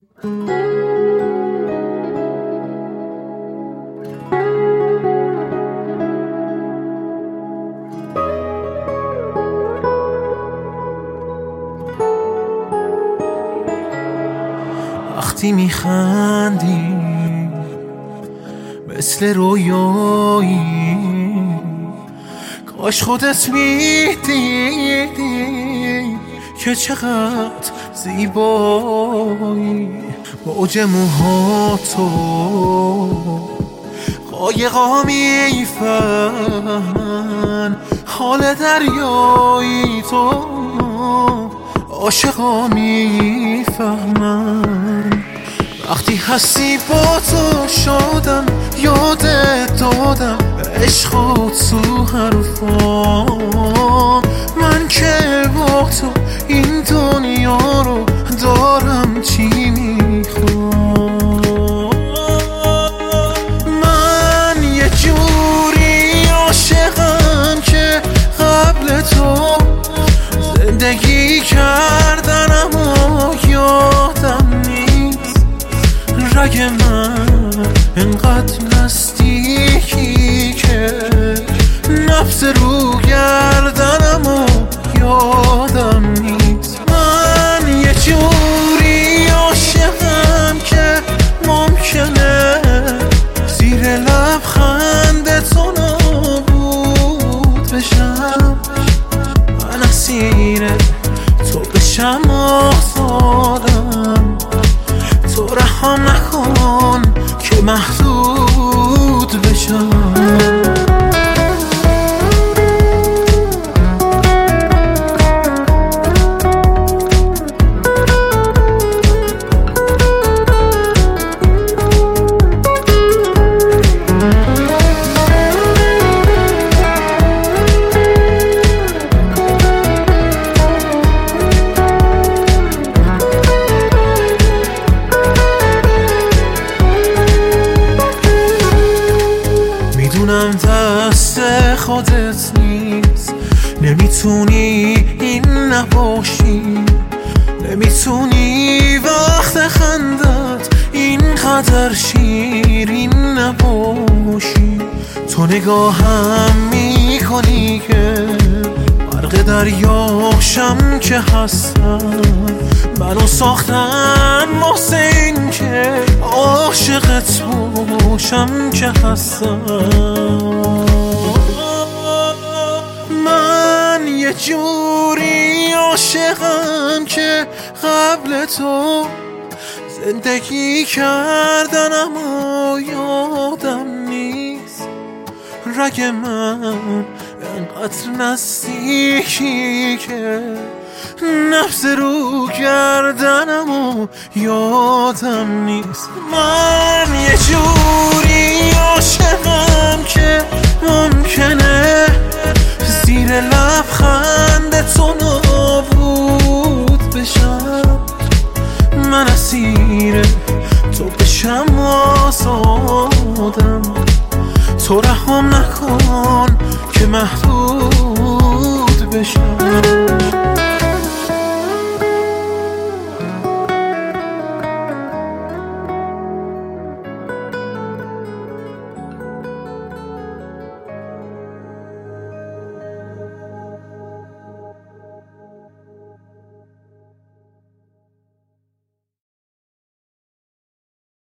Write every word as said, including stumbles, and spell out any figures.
وقتی میخندی مثل رویایی، کاش خودت میدیدی که چقدر زیبایی. موج موهاتو قایقا میفهمن، حال دریایی تو عاشقا میفهمن. وقتی هستی با تو شادم، یادت دادم عشق و تو حرفام. من که با تو این دنیا رو دارم چی میخوام. من یه جوری عاشقم که قبل تو زندگی کردن اما یادم نیست. رگ من انقدر نزدیکی که نفس رو گردنم و یادم نیست. من یه جوری عاشقم که ممکنه زیر لبخند تو نابود بشم. من اسیر تو بشم آزادم، تو رحم نکن که محدود بشم. میدونم دست خودت نیست، نمیتونی این نباشی، نمیتونی وقت خندت اینقدر شیرین نباشی. تو نگاهم میکنی که غرق دریاشم که هستم. منو ساختن واسه این که عاشقت باشم که هستم. من یه جوری عاشقم که قبل تو زندگی کردن اما یادم نیست. رگ من انقدر نزدیکی که نفس رو گردنم و یادم نیست. من یه جوری عاشقم که ممکنه زیر لبخند تو نابود بشم. من اسیر تو بشم آزادم، تو رحم نکن که محدود بشم.